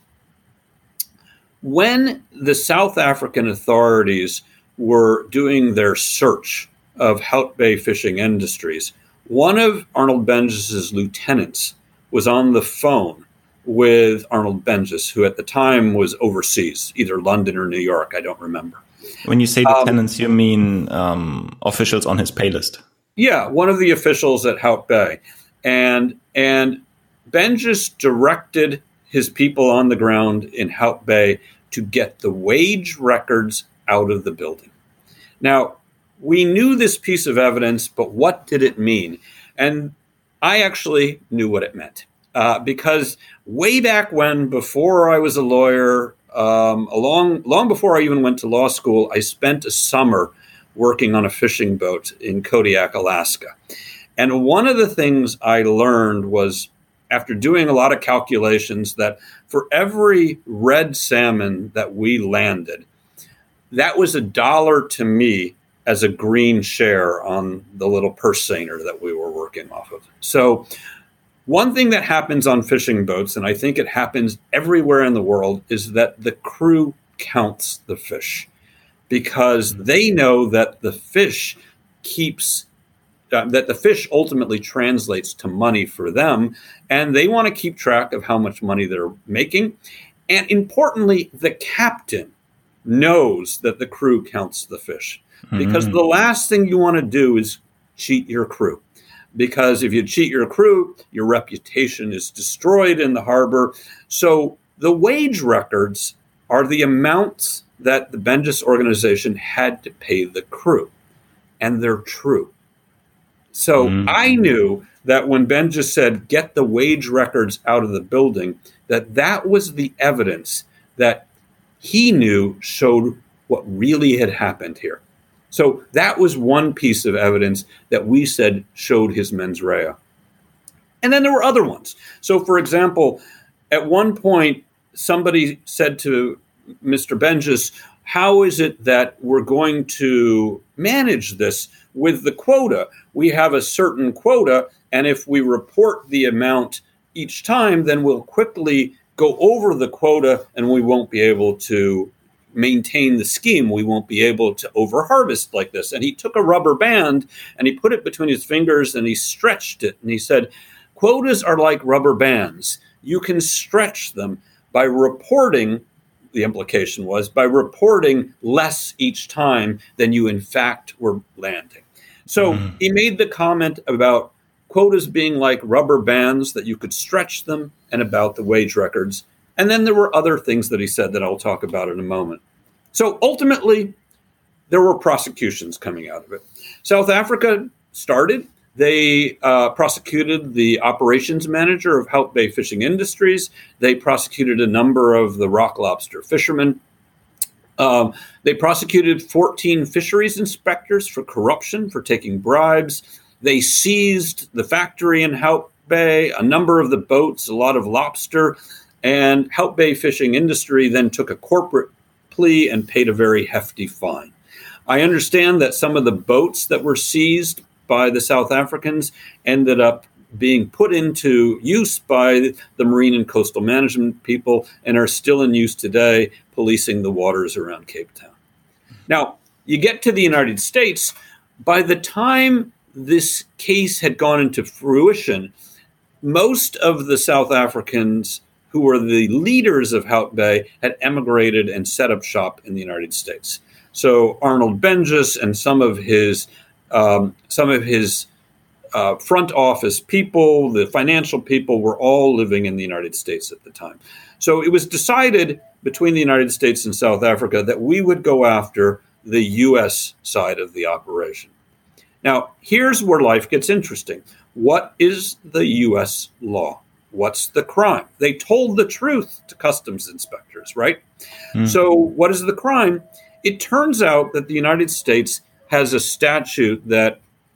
when the South African authorities were doing their search of Hout Bay Fishing Industries, one of Arnold Benjes' lieutenants was on the phone with Arnold Benjes, who at the time was overseas, either London or New York, I don't remember. When you say lieutenants, you mean officials on his pay list? Yeah, one of the officials at Hout Bay. And Benjes directed his people on the ground in Hout Bay to get the wage records out of the building. Now, we knew this piece of evidence, but what did it mean? And I actually knew what it meant. Because way back when, before I was a lawyer, long before I even went to law school, I spent a summer working on a fishing boat in Kodiak, Alaska. And one of the things I learned was, after doing a lot of calculations, that for every red salmon that we landed, that was $1 to me as a green share on the little purse seiner that we were working off of. So one thing that happens on fishing boats, and I think it happens everywhere in the world, is that the crew counts the fish because they know that the fish keeps that the fish ultimately translates to money for them, and they want to keep track of how much money they're making. And importantly, the captain knows that the crew counts the fish, because the last thing you want to do is cheat your crew. Because if you cheat your crew, your reputation is destroyed in the harbor. So the wage records are the amounts that the Bendjes organization had to pay the crew, and they're true. So I knew that when Bendjes said, get the wage records out of the building, that was the evidence that he knew showed what really had happened here. So that was one piece of evidence that we said showed his mens rea. And then there were other ones. So, for example, at one point, somebody said to Mr. Bendjes, how is it that we're going to manage this with the quota? We have a certain quota, and if we report the amount each time, then we'll quickly go over the quota and we won't be able to maintain the scheme. We won't be able to overharvest like this. And he took a rubber band and he put it between his fingers and he stretched it. And he said, quotas are like rubber bands. You can stretch them by reporting, the implication was, by reporting less each time than you in fact were landing. So he made the comment about quotas being like rubber bands, that you could stretch them, and about the wage records. And then there were other things that he said that I'll talk about in a moment. So ultimately, there were prosecutions coming out of it. South Africa started. They prosecuted the operations manager of Hout Bay Fishing Industries. They prosecuted a number of the rock lobster fishermen. They prosecuted 14 fisheries inspectors for corruption, for taking bribes. They seized the factory in Hout Bay, a number of the boats, a lot of lobster. And Hout Bay Fishing Industry then took a corporate plea and paid a very hefty fine. I understand that some of the boats that were seized by the South Africans ended up being put into use by the Marine and Coastal Management people and are still in use today, policing the waters around Cape Town. Now, you get to the United States, by the time this case had gone into fruition, most of the South Africans who were the leaders of Hout Bay had emigrated and set up shop in the United States. So Arnold Bendjes and some of his front office people, the financial people, were all living in the United States at the time. So it was decided between the United States and South Africa that we would go after the U.S. side of the operation. Now, here's where life gets interesting. What is the U.S. law? What's the crime? They told the truth to customs inspectors, right? So what is the crime? It turns out that the United States has a statute that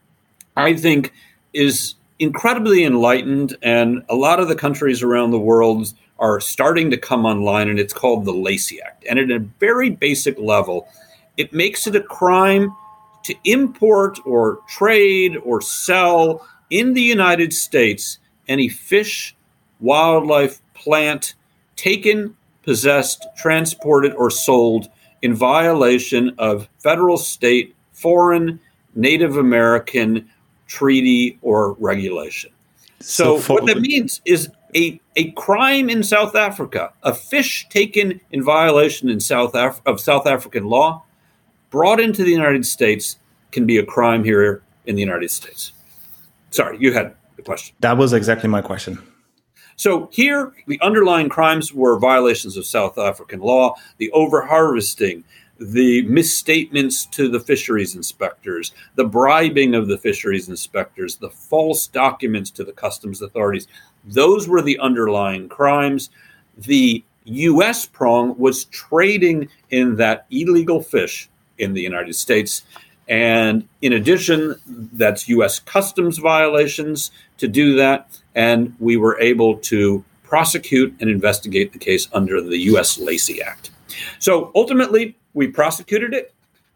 I think is incredibly enlightened, and a lot of the countries around the world are starting to come online, and it's called the Lacey Act. And at a very basic level, it makes it a crime to import or trade or sell in the United States any fish, wildlife, plant taken, possessed, transported, or sold in violation of federal, state, foreign, Native American treaty or regulation. So what that means is a crime in South Africa, a fish taken in violation of South African law, brought into the United States, can be a crime here in the United States. Sorry, you had the question. That was exactly my question. So here, the underlying crimes were violations of South African law, the overharvesting, the misstatements to the fisheries inspectors, the bribing of the fisheries inspectors, the false documents to the customs authorities. Those were the underlying crimes. The U.S. prong was trading in that illegal fish in the United States. And in addition, that's U.S. customs violations to do that. And we were able to prosecute and investigate the case under the U.S. Lacey Act. So ultimately, we prosecuted it.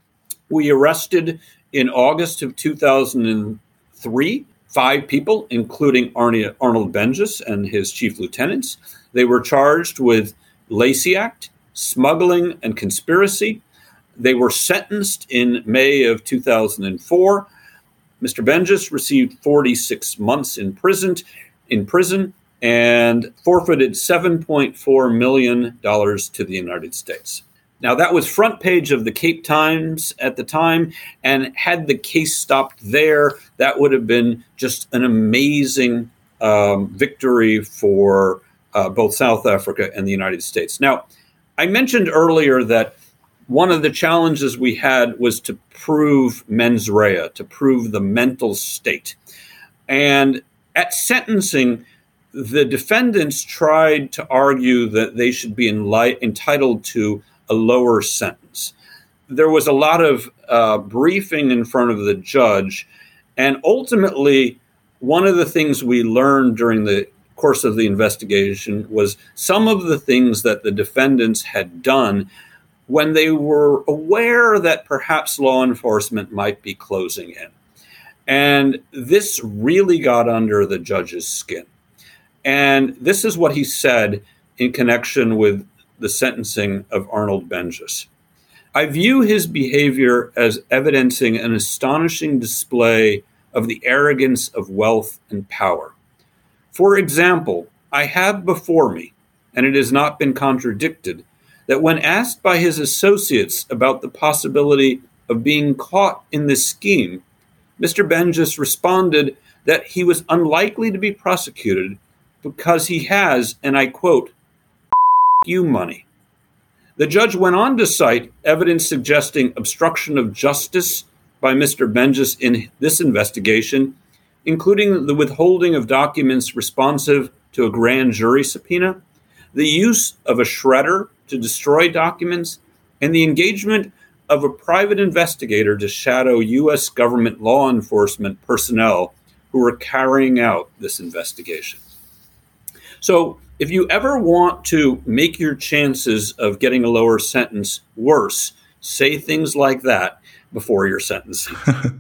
We arrested in August of 2003 5 people, including Arnold Bendjes and his chief lieutenants. They were charged with Lacey Act, smuggling, and conspiracy. They were sentenced in May of 2004. Mr. Bengis received 46 months in prison and forfeited $7.4 million to the United States. Now, that was front page of the Cape Times at the time, and had the case stopped there, that would have been just an amazing victory for both South Africa and the United States. Now, I mentioned earlier that one of the challenges we had was to prove mens rea, to prove the mental state. And at sentencing, the defendants tried to argue that they should be entitled to a lower sentence. There was a lot of briefing in front of the judge, and ultimately, one of the things we learned during the course of the investigation was some of the things that the defendants had done when they were aware that perhaps law enforcement might be closing in. And this really got under the judge's skin. And this is what he said in connection with the sentencing of Arnold Bengis. I view his behavior as evidencing an astonishing display of the arrogance of wealth and power. For example, I have before me, and it has not been contradicted, that when asked by his associates about the possibility of being caught in this scheme, Mr. Bengis responded that he was unlikely to be prosecuted because he has, and I quote, you money. The judge went on to cite evidence suggesting obstruction of justice by Mr. Bengis in this investigation, including the withholding of documents responsive to a grand jury subpoena, the use of a shredder to destroy documents, and the engagement of a private investigator to shadow U.S. government law enforcement personnel who were carrying out this investigation. So if you ever want to make your chances of getting a lower sentence worse, say things like that before your sentencing.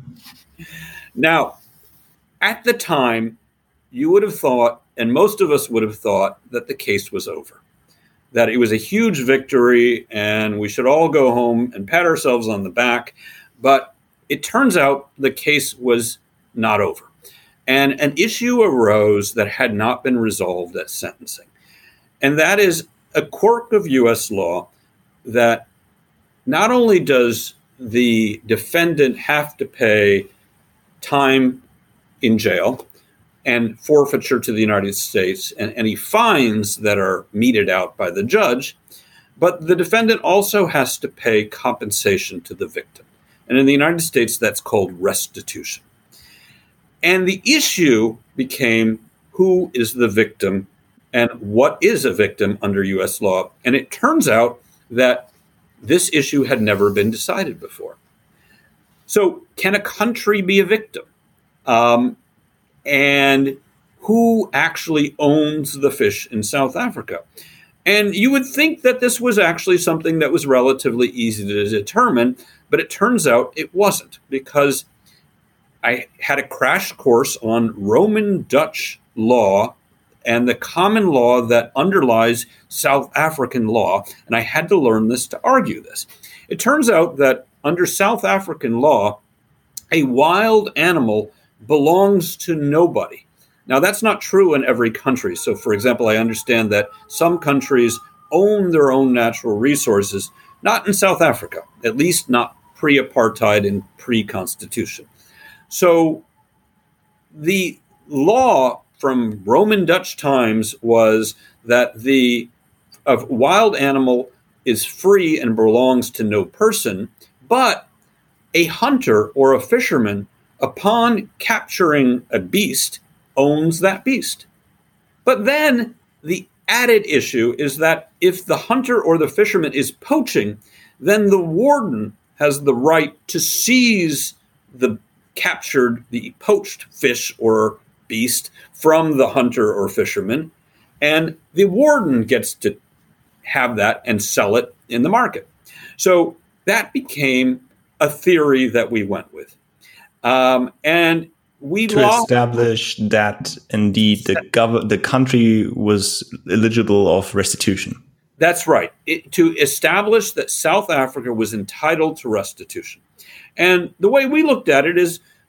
Now, at the time, you would have thought, and most of us would have thought, that the case was over, that it was a huge victory and we should all go home and pat ourselves on the back. But it turns out the case was not over. And an issue arose that had not been resolved at sentencing. And that is a quirk of U.S. law that not only does the defendant have to pay time in jail and forfeiture to the United States and any fines that are meted out by the judge, but the defendant also has to pay compensation to the victim. And in the United States, that's called restitution. And the issue became who is the victim and what is a victim under U.S. law. And it turns out that this issue had never been decided before. So can a country be a victim? And who actually owns the fish in South Africa? And you would think that this was actually something that was relatively easy to determine, but it turns out it wasn't, because I had a crash course on Roman Dutch law and the common law that underlies South African law, and I had to learn this to argue this. It turns out that under South African law, a wild animal belongs to nobody. Now, that's not true in every country. So, for example, I understand that some countries own their own natural resources, not in South Africa, at least not pre-apartheid and pre-constitution. So the law from Roman Dutch times was that a wild animal is free and belongs to no person, but a hunter or a fisherman, upon capturing a beast, owns that beast. But then the added issue is that if the hunter or the fisherman is poaching, then the warden has the right to seize the poached fish or beast from the hunter or fisherman, and the warden gets to have that and sell it in the market. So that became a theory that we went with. And we establish that indeed the country was eligible of restitution. That's right. To establish that South Africa was entitled to restitution. And the way we looked at it is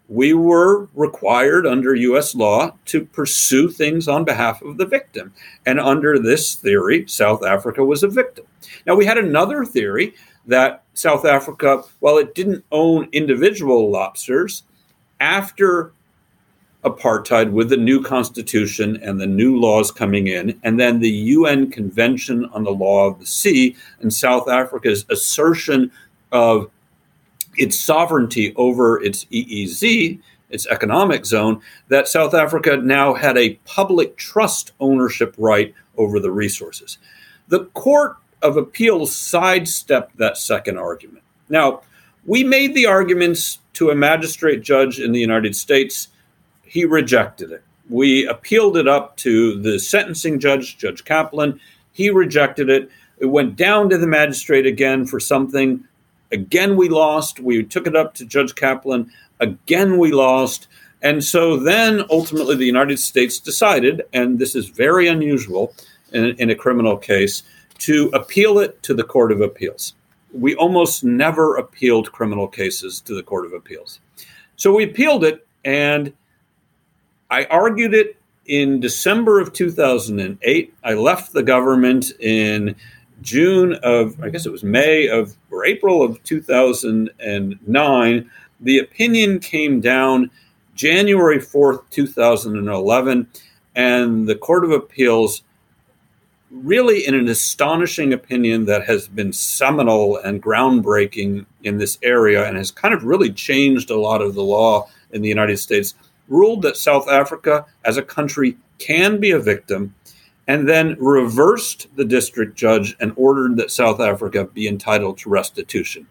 we were required under U.S. law to pursue things on behalf of the victim. And under this theory, South Africa was a victim. Now, we had another theory that South Africa, while it didn't own individual lobsters, after apartheid, with the new constitution and the new laws coming in, and then the UN Convention on the Law of the Sea and South Africa's assertion of its sovereignty over its EEZ, its economic zone, that South Africa now had a public trust ownership right over the resources. The Court of Appeals sidestepped that second argument. Now, we made the arguments to a magistrate judge in the United States. He rejected it. We appealed it up to the sentencing judge, Judge Kaplan. He rejected it. It went down to the magistrate again for something. Again, we lost. We took it up to Judge Kaplan. Again, we lost. And so then ultimately the United States decided, and this is very unusual in a criminal case, to appeal it to the Court of Appeals. We almost never appealed criminal cases to the Court of Appeals. So we appealed it, and I argued it in December of 2008. I left the government in June of, I guess it was May of, or April of 2009. The opinion came down January 4th, 2011, and the Court of Appeals, really in an astonishing opinion that has been seminal and groundbreaking in this area and has kind of really changed a lot of the law in the United States, ruled that South Africa as a country can be a victim, and then reversed the district judge and ordered that South Africa be entitled to restitution.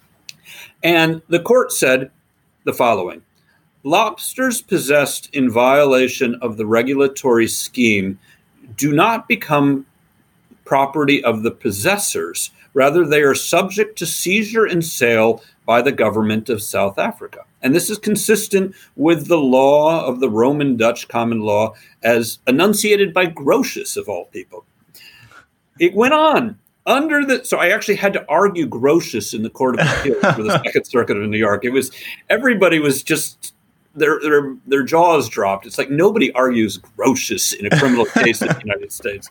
And the court said the following: lobsters possessed in violation of the regulatory scheme do not become property of the possessors. Rather, they are subject to seizure and sale by the government of South Africa. And this is consistent with the law of the Roman Dutch common law as enunciated by Grotius, of all people. It went on. So I actually had to argue Grotius in the Court of Appeals for the Second Circuit of New York. Everybody was just, their jaws dropped. It's like nobody argues Grotius in a criminal case in the United States.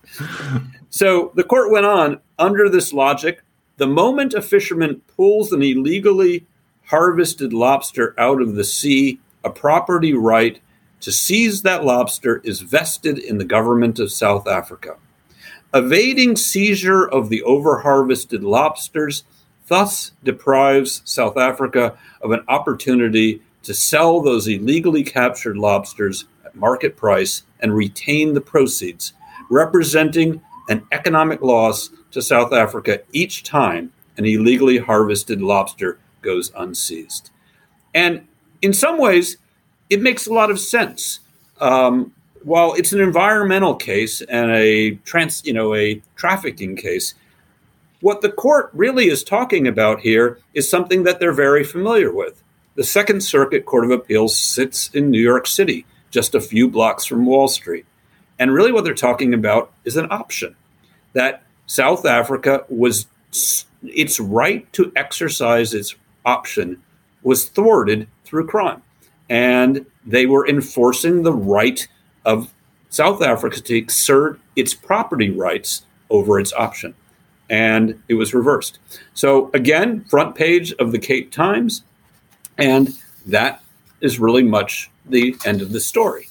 So the court went on, under this logic, the moment a fisherman pulls an illegally harvested lobster out of the sea, a property right to seize that lobster is vested in the government of South Africa. Evading seizure of the overharvested lobsters thus deprives South Africa of an opportunity to sell those illegally captured lobsters at market price and retain the proceeds, representing an economic loss to South Africa each time an illegally harvested lobster goes unseized. And in some ways, it makes a lot of sense. While it's an environmental case and a trafficking case, what the court really is talking about here is something that they're very familiar with. The Second Circuit Court of Appeals sits in New York City, just a few blocks from Wall Street. And really what they're talking about is an option that South Africa its right to exercise its option was thwarted through crime. And they were enforcing the right of South Africa to exert its property rights over its option. And it was reversed. So again, front page of the Cape Times. And that is really much the end of the story.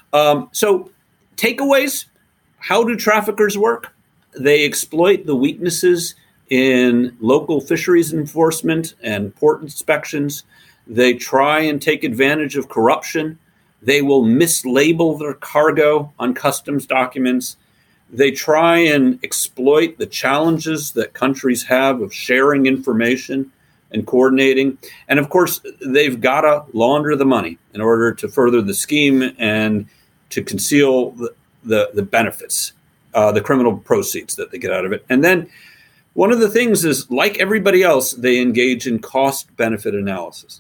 So takeaways: how do traffickers work? They exploit the weaknesses in local fisheries enforcement and port inspections. They try and take advantage of corruption. They will mislabel their cargo on customs documents. They try and exploit the challenges that countries have of sharing information and coordinating. And of course, they've got to launder the money in order to further the scheme and to conceal the benefits, the criminal proceeds that they get out of it. And then one of the things is, like everybody else, they engage in cost-benefit analysis.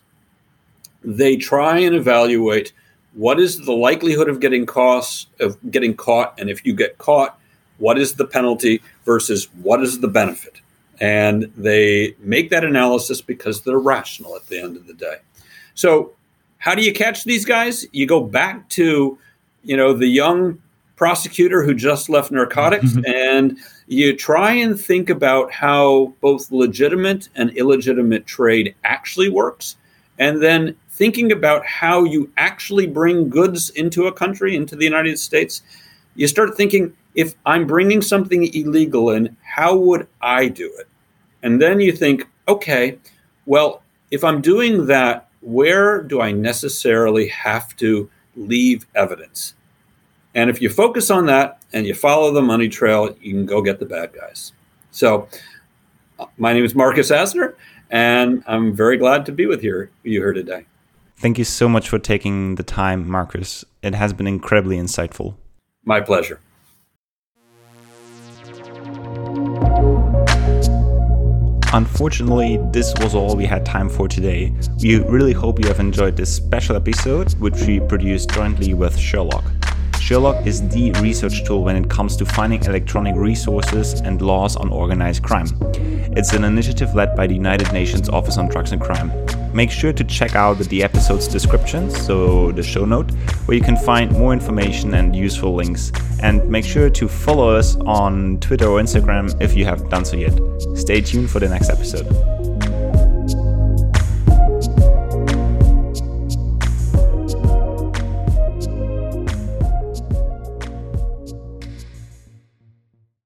They try and evaluate what is the likelihood of getting caught, and if you get caught, what is the penalty versus what is the benefit? And they make that analysis because they're rational at the end of the day. So How do you catch these guys? You go back to, the young prosecutor who just left narcotics, and you try and think about how both legitimate and illegitimate trade actually works, and then thinking about how you actually bring goods into a country, into the United States. You start thinking, if I'm bringing something illegal in, how would I do it? And then you think, okay, well, if I'm doing that, where do I necessarily have to leave evidence? And if you focus on that and you follow the money trail, you can go get the bad guys. So my name is Marcus Asner, and I'm very glad to be with you here today. Thank you so much for taking the time, Marcus. It has been incredibly insightful. My pleasure. Unfortunately, this was all we had time for today. We really hope you have enjoyed this special episode, which we produced jointly with Sherlock. Sherlock is the research tool when it comes to finding electronic resources and laws on organized crime. It's an initiative led by the United Nations Office on Drugs and Crime. Make sure to check out the episode's description, so the show note, where you can find more information and useful links. And make sure to follow us on Twitter or Instagram if you haven't done so yet. Stay tuned for the next episode.